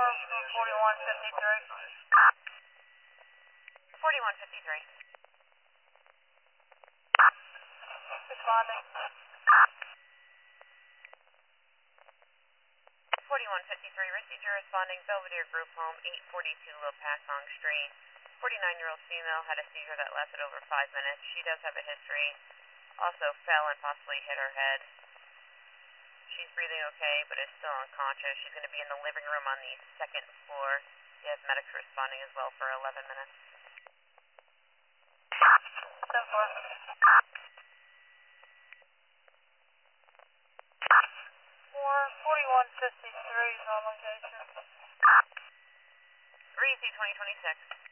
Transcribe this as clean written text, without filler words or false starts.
4153. Responding. 4153, received your responding Belvedere Group Home, 842 Lopasong Street. 49-year-old female had a seizure that lasted over 5 minutes. She does have a history. Also fell and possibly hit her head. She's breathing okay, but is still unconscious. She's going to be in the living room on the second floor. She has medics responding as well for 11 minutes. 4153 is on location. Reezy 2026.